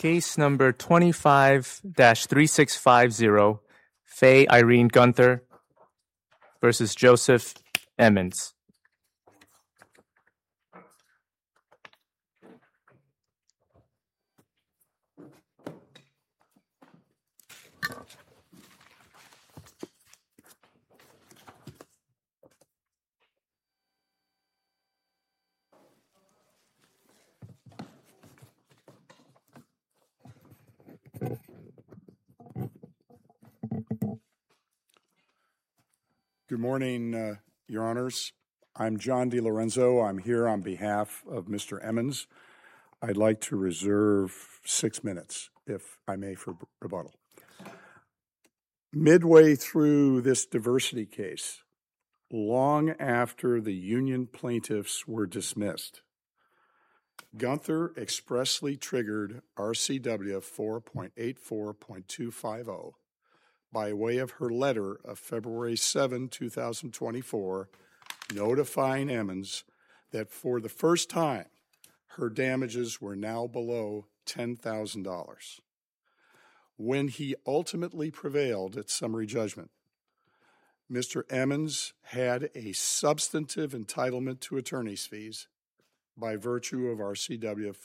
Case number 25-3650, Faye Irene Gunther versus Joseph Emmons. Good morning, Your Honors. I'm John DiLorenzo. I'm here on behalf of Mr. Emmons. I'd like to reserve 6 minutes, if I may, for rebuttal. Midway through this diversity case, long after the union plaintiffs were dismissed, Gunther expressly triggered RCW 4.84.250 by way of her letter of February 7, 2024, notifying Emmons that for the first time, her damages were now below $10,000. When he ultimately prevailed at summary judgment, Mr. Emmons had a substantive entitlement to attorney's fees by virtue of RCW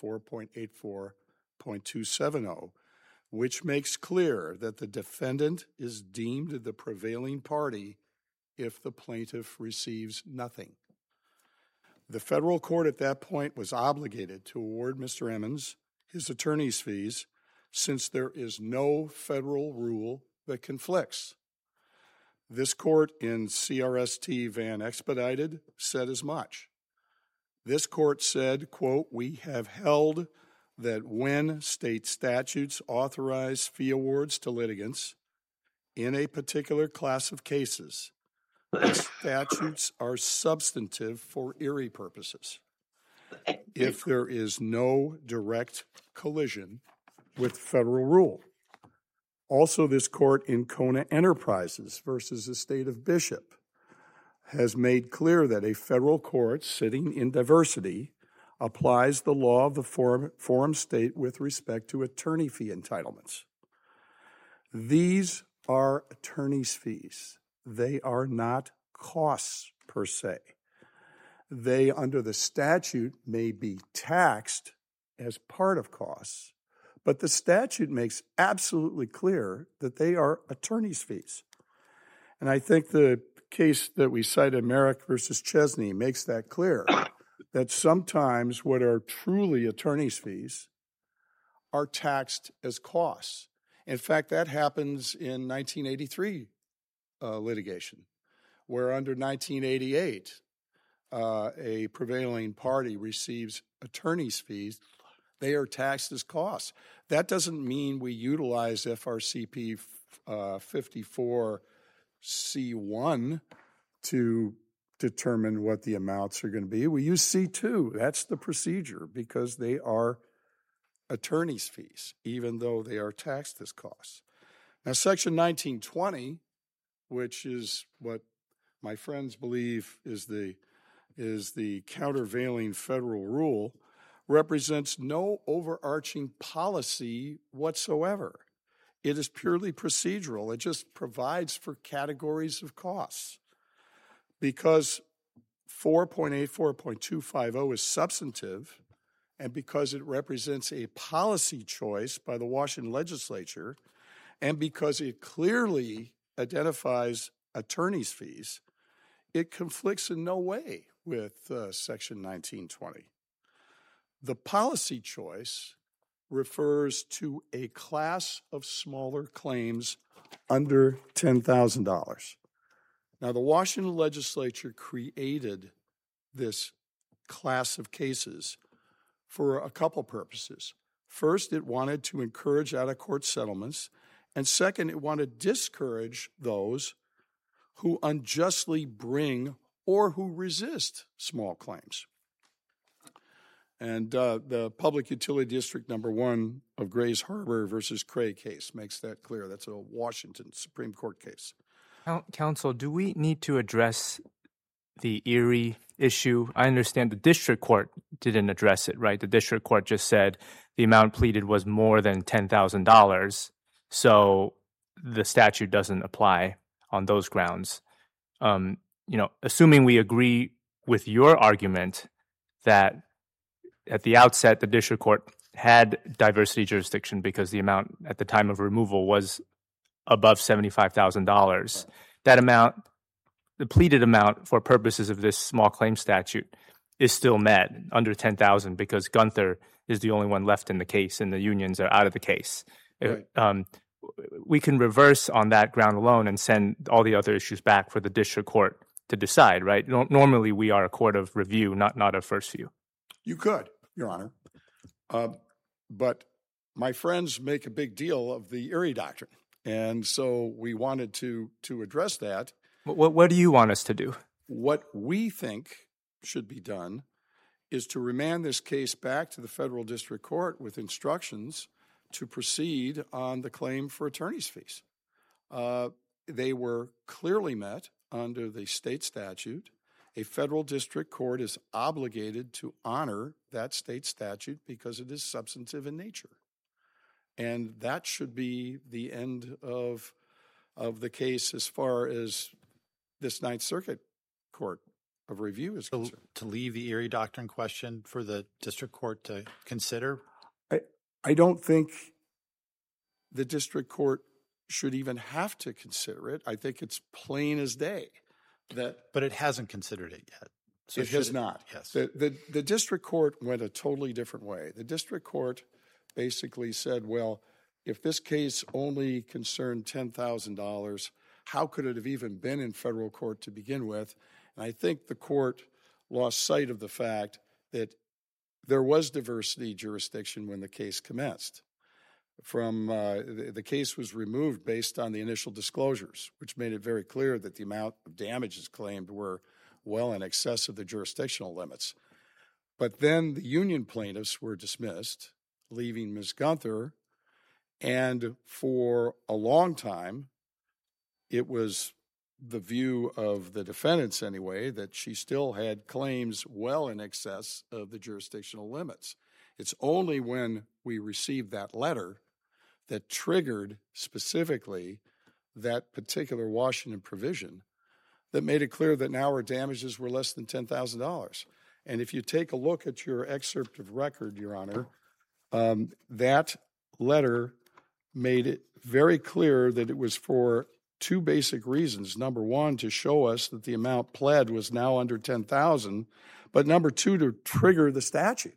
4.84.270, which makes clear that the defendant is deemed the prevailing party if the plaintiff receives nothing. The federal court at that point was obligated to award Mr. Emmons his attorney's fees since there is no federal rule that conflicts. This court in CRST Van Expedited said as much. This court said, quote, "We have held that when state statutes authorize fee awards to litigants in a particular class of cases, the statutes are substantive for Erie purposes if there is no direct collision with federal rule." Also, this court in Kona Enterprises versus the state of Bishop has made clear that a federal court sitting in diversity applies the law of the forum state with respect to attorney fee entitlements. These are attorney's fees. They are not costs per se. They, under the statute, may be taxed as part of costs, but the statute makes absolutely clear that they are attorney's fees. And I think the case that we cited, Merrick versus Chesney, makes that clear, that sometimes what are truly attorney's fees are taxed as costs. In fact, that happens in 1983 litigation, where under 1988, a prevailing party receives attorney's fees. They are taxed as costs. That doesn't mean we utilize FRCP 54C1 to determine what the amounts are going to be. We use C2. That's the procedure because they are attorney's fees, even though they are taxed as costs. Now, Section 1920, which is what my friends believe is the countervailing federal rule, represents no overarching policy whatsoever. It is purely procedural. It just provides for categories of costs. Because 4.84.250 is substantive, and because it represents a policy choice by the Washington legislature, and because it clearly identifies attorney's fees, it conflicts in no way with Section 1920. The policy choice refers to a class of smaller claims under $10,000. Now, the Washington legislature created this class of cases for a couple purposes. First, it wanted to encourage out-of-court settlements, and second, it wanted to discourage those who unjustly bring or who resist small claims. And the Public Utility District number 1 of Grays Harbor versus Cray case makes that clear. That's a Washington Supreme Court case. Counsel, do we need to address the Erie issue? I understand the district court didn't address it, right? The district court just said the amount pleaded was more than $10,000, so the statute doesn't apply on those grounds. Assuming we agree with your argument that at the outset the district court had diversity jurisdiction because the amount at the time of removal was above $75,000, that amount, the pleaded amount for purposes of this small claim statute, is still met under $10,000 because Gunther is the only one left in the case and the unions are out of the case. Right. We can reverse on that ground alone and send all the other issues back for the district court to decide, right? Normally, we are a court of review, not a first view. You could, Your Honor. But my friends make a big deal of the Erie Doctrine, and so we wanted to address that. What do you want us to do? What we think should be done is to remand this case back to the federal district court with instructions to proceed on the claim for attorney's fees. They were clearly met under the state statute. A federal district court is obligated to honor that state statute because it is substantive in nature. And that should be the end of the case as far as this Ninth Circuit Court of Review is concerned. To leave the Erie Doctrine question for the district court to consider? I don't think the district court should even have to consider it. I think it's plain as day that. But it hasn't considered it yet. So it has not. Yes. The district court went a totally different way. The district court basically said, well, if this case only concerned $10,000, how could it have even been in federal court to begin with? And I think the court lost sight of the fact that there was diversity jurisdiction when the case commenced. The case was removed based on the initial disclosures, which made it very clear that the amount of damages claimed were well in excess of the jurisdictional limits. But then the union plaintiffs were dismissed, leaving Ms. Gunther, and for a long time, it was the view of the defendants anyway that she still had claims well in excess of the jurisdictional limits. It's only when we received that letter that triggered specifically that particular Washington provision that made it clear that now her damages were less than $10,000. And if you take a look at your excerpt of record, Your Honor, that letter made it very clear that it was for two basic reasons. Number one, to show us that the amount pled was now under $10,000, but number two, to trigger the statute.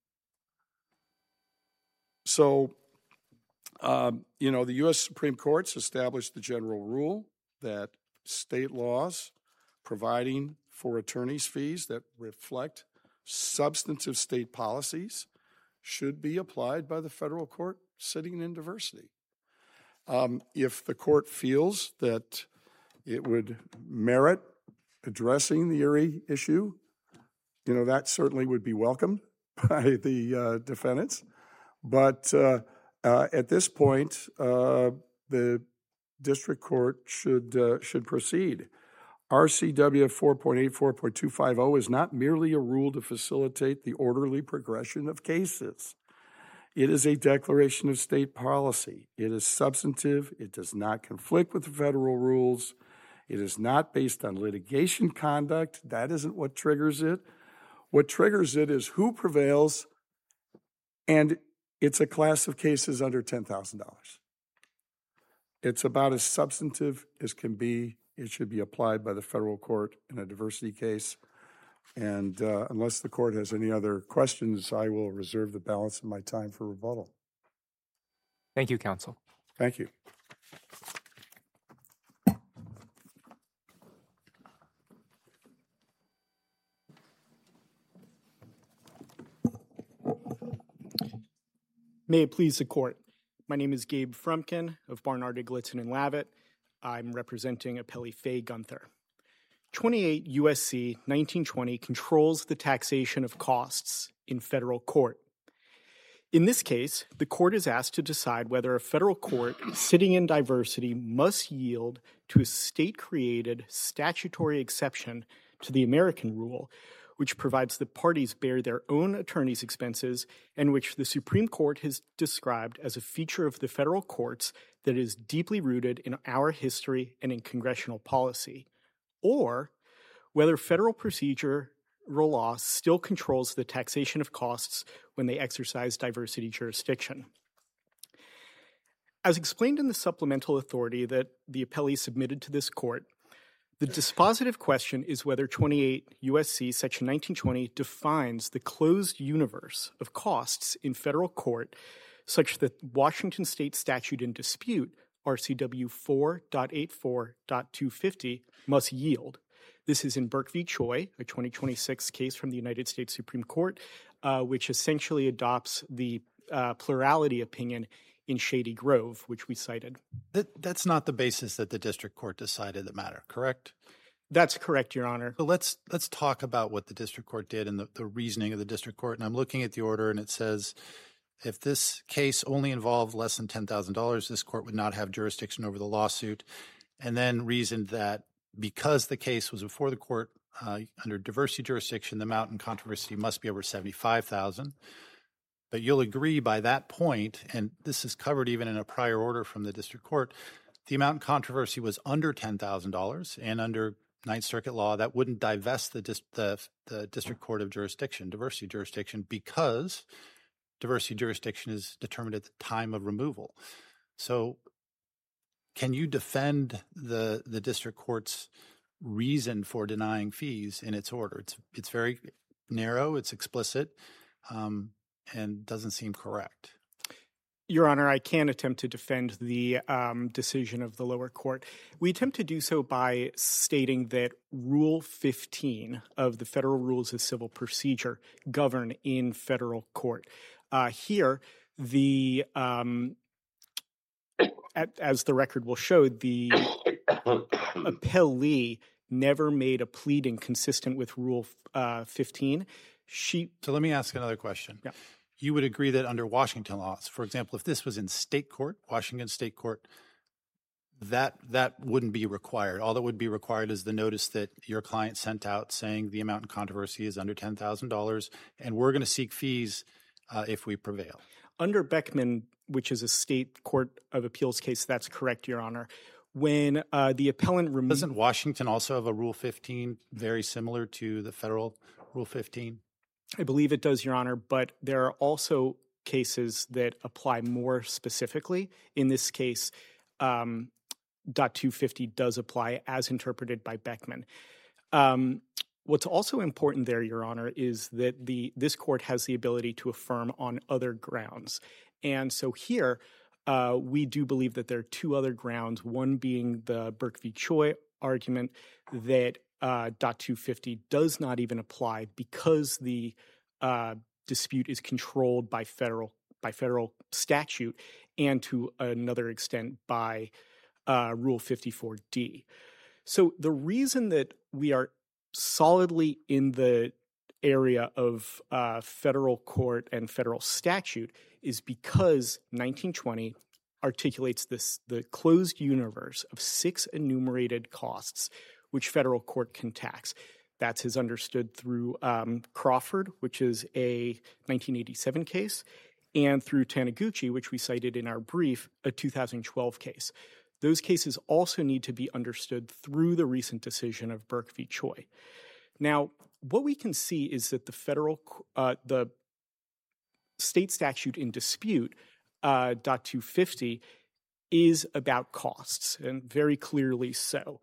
So, the U.S. Supreme Court's established the general rule that state laws providing for attorney's fees that reflect substantive state policies should be applied by the federal court sitting in diversity. If the court feels that it would merit addressing the Erie issue, that certainly would be welcomed by the defendants. But at this point, the district court should proceed. RCW 4.84.250 is not merely a rule to facilitate the orderly progression of cases. It is a declaration of state policy. It is substantive. It does not conflict with the federal rules. It is not based on litigation conduct. That isn't what triggers it. What triggers it is who prevails, and it's a class of cases under $10,000. It's about as substantive as can be. It should be applied by the federal court in a diversity case. And unless the court has any other questions, I will reserve the balance of my time for rebuttal. Thank you, counsel. Thank you. May it please the court. My name is Gabe Frumkin of Barnard, Eggleton, and Lavett. I'm representing appellee Faye Gunther. 28 U.S.C. 1920 controls the taxation of costs in federal court. In this case, the court is asked to decide whether a federal court sitting in diversity must yield to a state-created statutory exception to the American rule which provides the parties bear their own attorney's expenses and which the Supreme Court has described as a feature of the federal courts that is deeply rooted in our history and in congressional policy, or whether federal procedural law still controls the taxation of costs when they exercise diversity jurisdiction. As explained in the supplemental authority that the appellee submitted to this court, the dispositive question is whether 28 U.S.C. Section 1920 defines the closed universe of costs in federal court such that Washington state statute in dispute, RCW 4.84.250, must yield. This is in Burke v. Choi, a 2026 case from the United States Supreme Court, which essentially adopts the plurality opinion in Shady Grove, which we cited. That's not the basis that the district court decided the matter, correct? That's correct, Your Honor. So let's talk about what the district court did and the reasoning of the district court. And I'm looking at the order, and it says, if this case only involved less than $10,000, this court would not have jurisdiction over the lawsuit, and then reasoned that because the case was before the court under diversity jurisdiction, the amount in controversy must be over $75,000. But you'll agree by that point, and this is covered even in a prior order from the district court, the amount in controversy was under $10,000, and under Ninth Circuit law, that wouldn't divest the district court of jurisdiction, diversity jurisdiction, because diversity jurisdiction is determined at the time of removal. So can you defend the district court's reason for denying fees in its order? It's very narrow, it's explicit, and doesn't seem correct. Your Honor, I can attempt to defend the decision of the lower court. We attempt to do so by stating that Rule 15 of the Federal Rules of Civil Procedure govern in federal court. Here, as the record will show, the appellee never made a pleading consistent with Rule 15. So let me ask another question. Yeah. You would agree that under Washington laws, for example, if this was in state court, Washington state court, that wouldn't be required. All that would be required is the notice that your client sent out saying the amount in controversy is under $10,000, and we're going to seek fees if we prevail. Under Beckman, which is a state court of appeals case, that's correct, Your Honor. When the appellant removed... Doesn't Washington also have a Rule 15 very similar to the federal Rule 15? I believe it does, Your Honor, but there are also cases that apply more specifically. In this case, .250 does apply as interpreted by Beckman. What's also important there, Your Honor, is that this court has the ability to affirm on other grounds. And so here, we do believe that there are two other grounds, one being the Burke v. Choi argument that .250 does not even apply because the dispute is controlled by federal statute and to another extent by Rule 54D. So the reason that we are solidly in the area of federal court and federal statute is because 1920 articulates the closed universe of 6 enumerated costs which federal court can tax. That's as understood through Crawford, which is a 1987 case, and through Taniguchi, which we cited in our brief, a 2012 case. Those cases also need to be understood through the recent decision of Burke v. Choi. Now, what we can see is that the state statute in dispute, .250, is about costs, and very clearly so.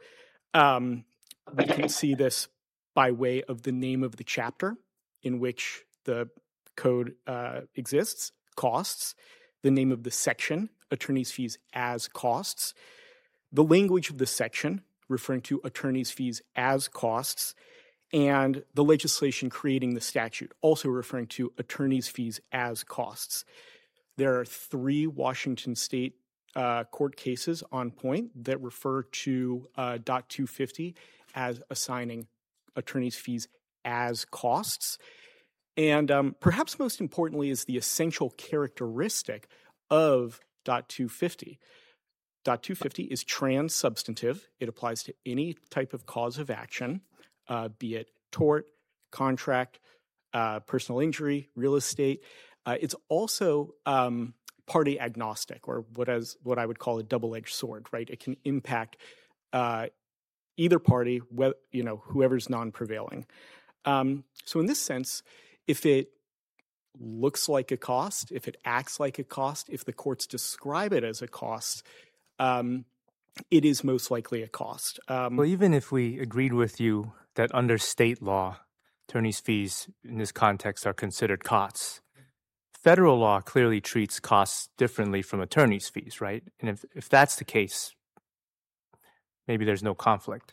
We can see this by way of the name of the chapter in which the code exists, costs, the name of the section, attorney's fees as costs, the language of the section, referring to attorney's fees as costs, and the legislation creating the statute, also referring to attorney's fees as costs. There are 3 Washington state court cases on point that refer to .250 as assigning attorney's fees as costs. And perhaps most importantly is the essential characteristic of .250. .250 is trans-substantive. It applies to any type of cause of action, be it tort, contract, personal injury, real estate. It's also party agnostic, or what I would call a double-edged sword, right? It can impact either party, whoever's non-prevailing. So in this sense, if it looks like a cost, if it acts like a cost, if the courts describe it as a cost, it is most likely a cost. Well, even if we agreed with you that under state law, attorney's fees in this context are considered costs, federal law clearly treats costs differently from attorney's fees, right? And if that's the case, maybe there's no conflict.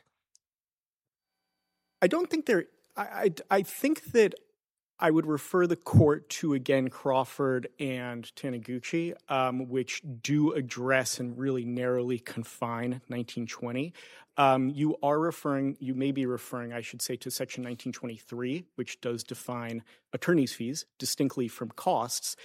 I don't think there. I think that I would refer the court to, again, Crawford and Taniguchi, which do address and really narrowly confine 1920. You may be referring, I should say, to Section 1923, which does define attorney's fees distinctly from costs.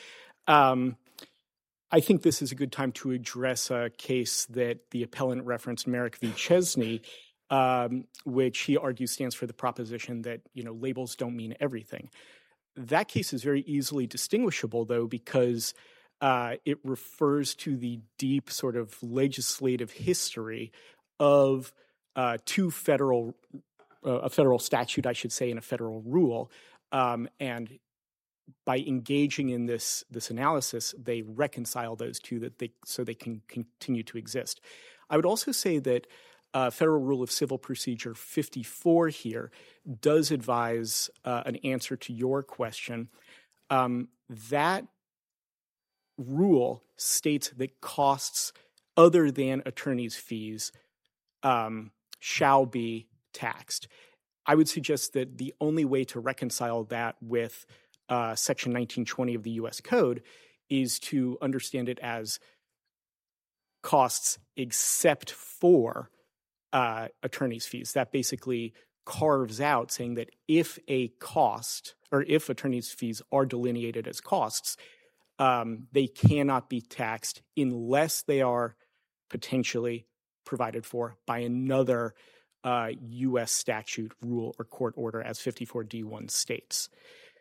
I think this is a good time to address a case that the appellant referenced, Merrick v. Chesney, which he argues stands for the proposition that, labels don't mean everything. That case is very easily distinguishable, though, because it refers to the deep sort of legislative history of a federal statute, I should say, and a federal rule. And by engaging in this analysis, they reconcile those two so they can continue to exist. I would also say that Federal Rule of Civil Procedure 54 here does advise an answer to your question. That rule states that costs other than attorney's fees shall be taxed. I would suggest that the only way to reconcile that with Section 1920 of the U.S. Code is to understand it as costs except for attorney's fees. That basically carves out saying that if a cost or if attorney's fees are delineated as costs, they cannot be taxed unless they are potentially provided for by another U.S. statute, rule, or court order, as 54D1 states.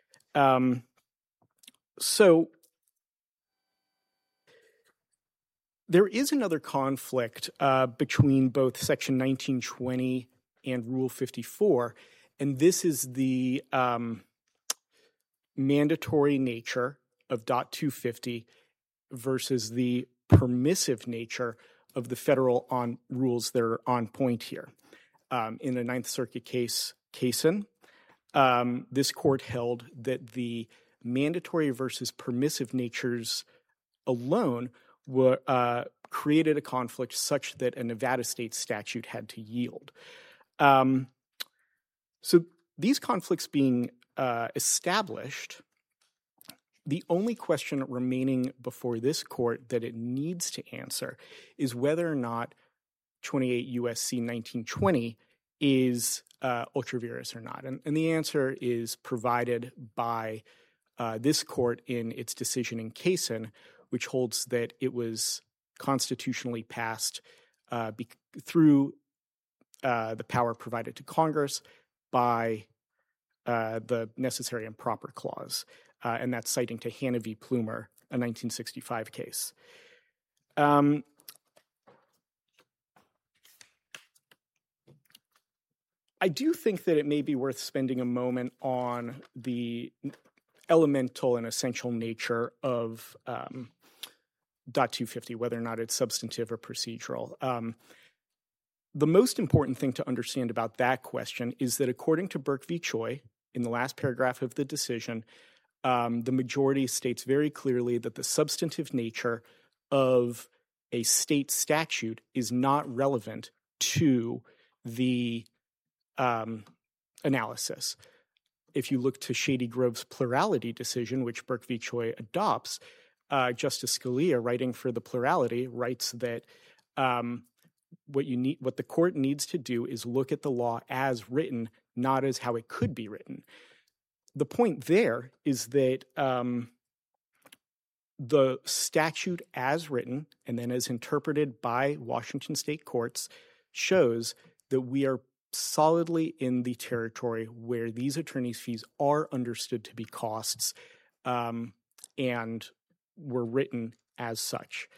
So there is another conflict between both Section 1920 and Rule 54, and this is the mandatory nature of DOT 250 versus the permissive nature of the federal rules that are on point here. In the Ninth Circuit case, Kaysen, this court held that the mandatory versus permissive natures alone created a conflict such that a Nevada state statute had to yield. So these conflicts being established, the only question remaining before this court that it needs to answer is whether or not 28 U.S.C. 1920 is ultra vires or not. And the answer is provided by this court in its decision in Kaysen, which holds that it was constitutionally passed through the power provided to Congress by the necessary and proper clause. And that's citing to Hanna v. Plumer, a 1965 case. I do think that it may be worth spending a moment on the elemental and essential nature of DOT 250, whether or not it's substantive or procedural. The most important thing to understand about that question is that according to Burke v. Choi, in the last paragraph of the decision, the majority states very clearly that the substantive nature of a state statute is not relevant to the analysis. If you look to Shady Grove's plurality decision, which Burke v. Choi adopts, Justice Scalia, writing for the plurality, writes that what the court needs to do is look at the law as written, not as how it could be written. The point there is that the statute as written and then as interpreted by Washington state courts shows that we are solidly in the territory where these attorneys' fees are understood to be costs and were written as such.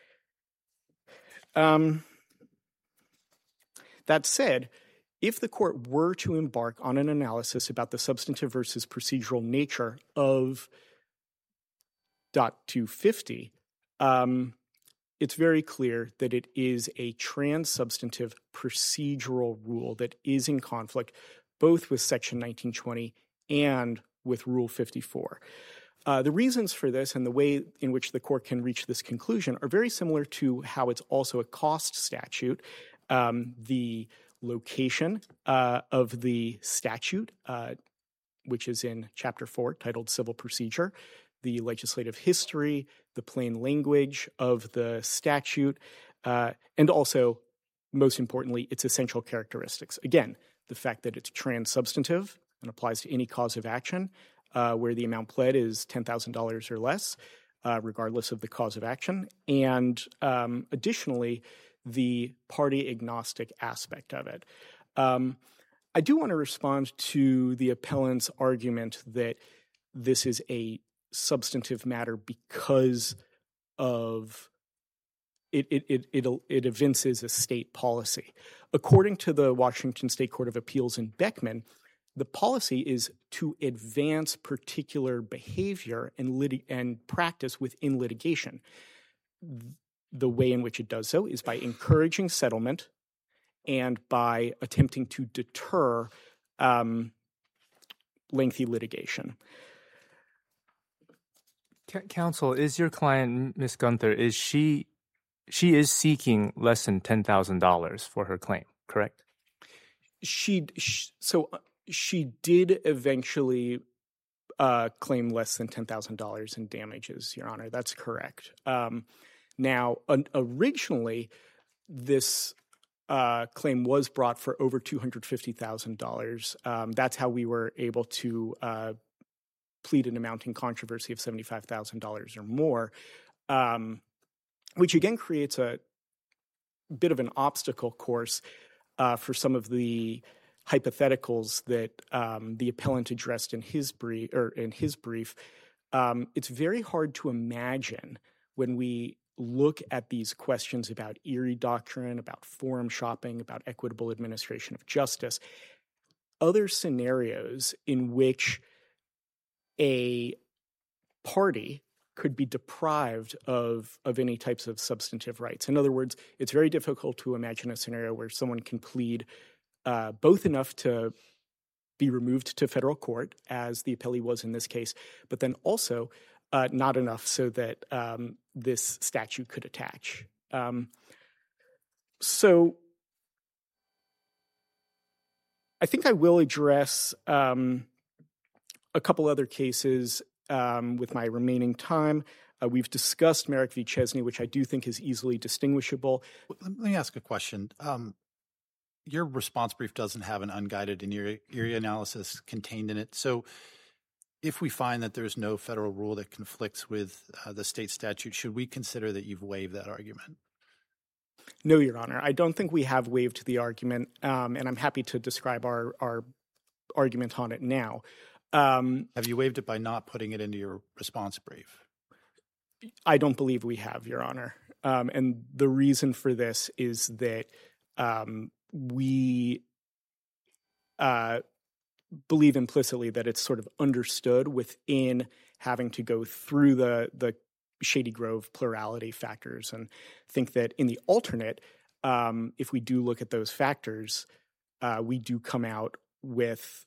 That said, if the court were to embark on an analysis about the substantive versus procedural nature of .250, it's very clear that it is a trans-substantive procedural rule that is in conflict both with Section 1920 and with Rule 54. The reasons for this and the way in which the court can reach this conclusion are very similar to how it's also a cost statute. The location of the statute, which is in Chapter 4, titled Civil Procedure, the legislative history, the plain language of the statute, and also, most importantly, its essential characteristics. Again, the fact that it's trans-substantive and applies to any cause of action where the amount pled is $10,000 or less, regardless of the cause of action, and additionally, the party-agnostic aspect of it. I do want to respond to the appellant's argument that this is a substantive matter because of it evinces a state policy. According to the Washington State Court of Appeals in Beckman, the policy is to advance particular behavior and practice within litigation. The way in which it does so is by encouraging settlement and by attempting to deter lengthy litigation. Counsel, is your client, Ms. Gunther, is she is seeking less than $10,000 for her claim, correct? She did eventually claim less than $10,000 in damages, Your Honor. That's correct. Now, originally, this claim was brought for over $250,000. That's how we were able to plead an amount in controversy of $75,000 or more, which again creates a bit of an obstacle course for some of the hypotheticals that the appellant addressed in his brief. It's very hard to imagine when we look at these questions about Erie Doctrine, about forum shopping, about equitable administration of justice, other scenarios in which a party could be deprived of any types of substantive rights. In other words, it's very difficult to imagine a scenario where someone can plead both enough to be removed to federal court, as the appellee was in this case, but then also not enough so that this statute could attach. So I think I will address a couple other cases with my remaining time. We've discussed Merrick v. Chesney, which I do think is easily distinguishable. Let me ask a question. Your response brief doesn't have an unguided and Erie analysis contained in it. So if we find that there's no federal rule that conflicts with the state statute, should we consider that you've waived that argument? No, Your Honor. I don't think we have waived the argument, and I'm happy to describe our argument on it now. Have you waived it by not putting it into your response brief? I don't believe we have, Your Honor. And the reason for this is that we believe implicitly that it's sort of understood within having to go through the Shady Grove plurality factors, and think that in the alternate, if we do look at those factors, we do come out with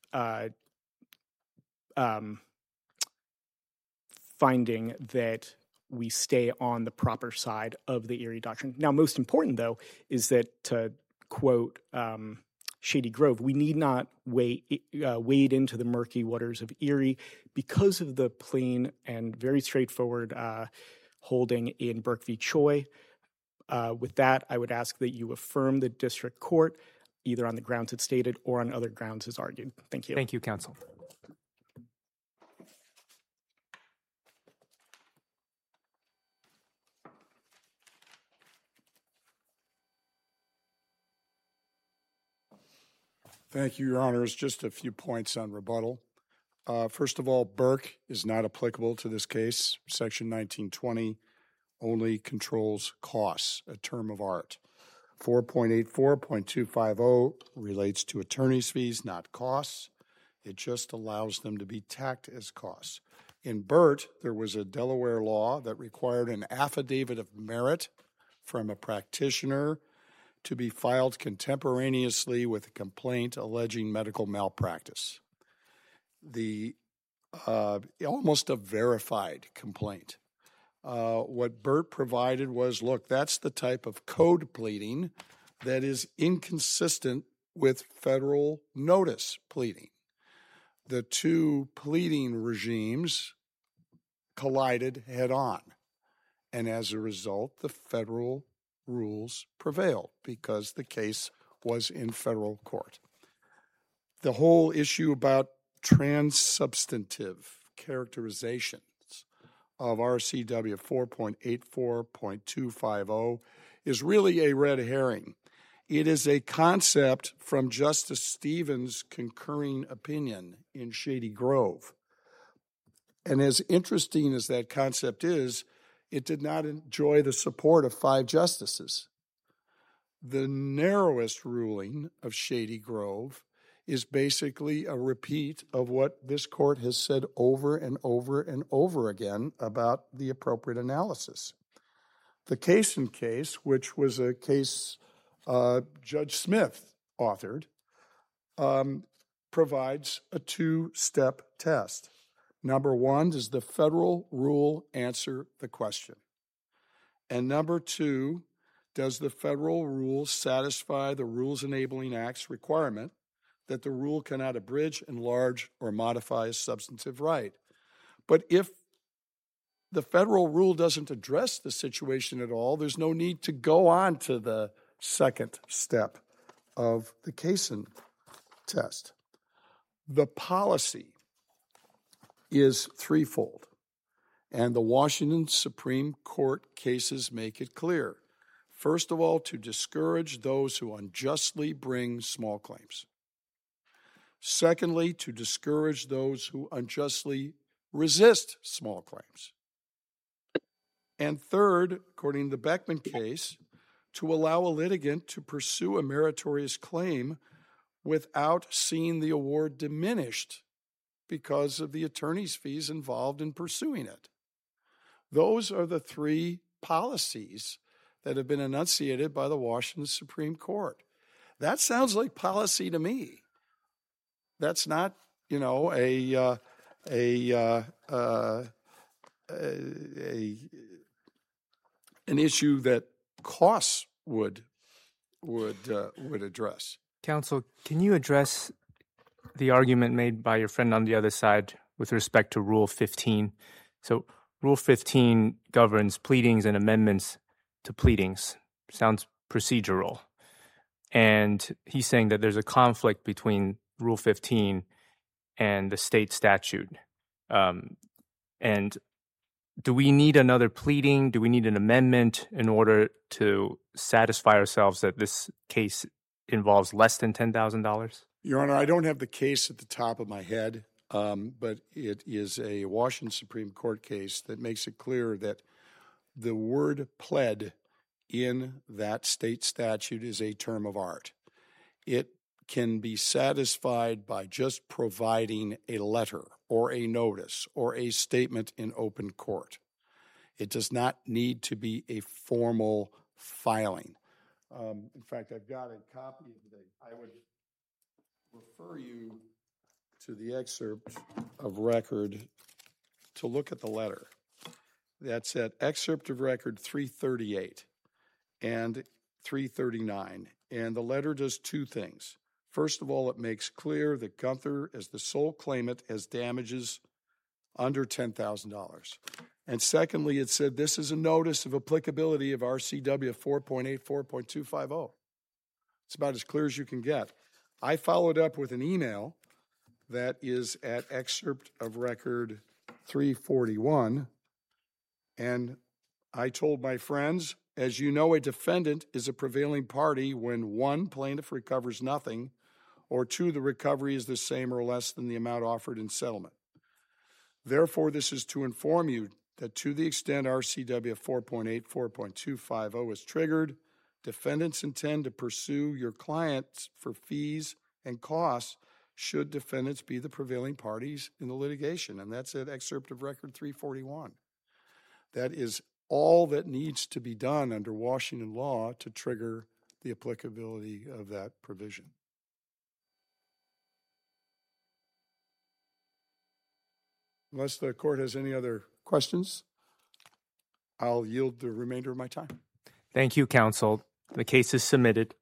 finding that we stay on the proper side of the Erie Doctrine. Now, most important, though, is that, to quote Shady Grove, we need not wade into the murky waters of Erie because of the plain and very straightforward holding in Burke v. Choi. With that, I would ask that you affirm the district court, either on the grounds it's stated or on other grounds as argued. Thank you. Thank you, counsel. Thank you, Your Honors. Just a few points on rebuttal. First of all, Burke is not applicable to this case. Section 1920 only controls costs, a term of art. 4.84.250 relates to attorney's fees, not costs. It just allows them to be tacked as costs. In Burt, there was a Delaware law that required an affidavit of merit from a practitioner to be filed contemporaneously with a complaint alleging medical malpractice. Almost a verified complaint. What Burt provided was, look, that's the type of code pleading that is inconsistent with federal notice pleading. The two pleading regimes collided head on, and as a result, the federal rules prevailed because the case was in federal court. The whole issue about transsubstantive characterizations of RCW 4.84.250 is really a red herring. It is a concept from Justice Stevens' concurring opinion in Shady Grove. And as interesting as that concept is, it did not enjoy the support of 5 justices. The narrowest ruling of Shady Grove is basically a repeat of what this court has said over and over and over again about the appropriate analysis. The Kaysen case, which was a case Judge Smith authored, provides a 2-step test. Number 1, does the federal rule answer the question? And number 2, does the federal rule satisfy the Rules Enabling Act's requirement that the rule cannot abridge, enlarge, or modify a substantive right? But if the federal rule doesn't address the situation at all, there's no need to go on to the second step of the Kaysen test. The policy is threefold, and the Washington Supreme Court cases make it clear. First of all, to discourage those who unjustly bring small claims. Secondly, to discourage those who unjustly resist small claims. And third, according to the Beckman case, to allow a litigant to pursue a meritorious claim without seeing the award diminished because of the attorney's fees involved in pursuing it. Those are the 3 policies that have been enunciated by the Washington Supreme Court. That sounds like policy to me. That's not, an issue that costs would address. Counsel, can you address the argument made by your friend on the other side with respect to Rule 15? So Rule 15 governs pleadings and amendments to pleadings. Sounds procedural. And he's saying that there's a conflict between Rule 15 and the state statute. And do we need another pleading? Do we need an amendment in order to satisfy ourselves that this case involves less than $10,000? Your Honor, I don't have the case at the top of my head, but it is a Washington Supreme Court case that makes it clear that the word pled in that state statute is a term of art. It can be satisfied by just providing a letter or a notice or a statement in open court. It does not need to be a formal filing. In fact, I've got a copy of I would refer you to the excerpt of record to look at the letter. That's at excerpt of record 338 and 339. And the letter does 2 things. First of all, it makes clear that Gunther, as the sole claimant, has damages under $10,000. And secondly, it said this is a notice of applicability of RCW 4.84.250. It's about as clear as you can get. I followed up with an email that is at excerpt of record 341, and I told my friends, as you know, a defendant is a prevailing party when 1, plaintiff recovers nothing, or 2, the recovery is the same or less than the amount offered in settlement. Therefore, this is to inform you that to the extent RCW 4.84.250 is triggered, defendants intend to pursue your clients for fees and costs should defendants be the prevailing parties in the litigation. And that's at excerpt of record 341. That is all that needs to be done under Washington law to trigger the applicability of that provision. Unless the court has any other questions, I'll yield the remainder of my time. Thank you, counsel. The case is submitted.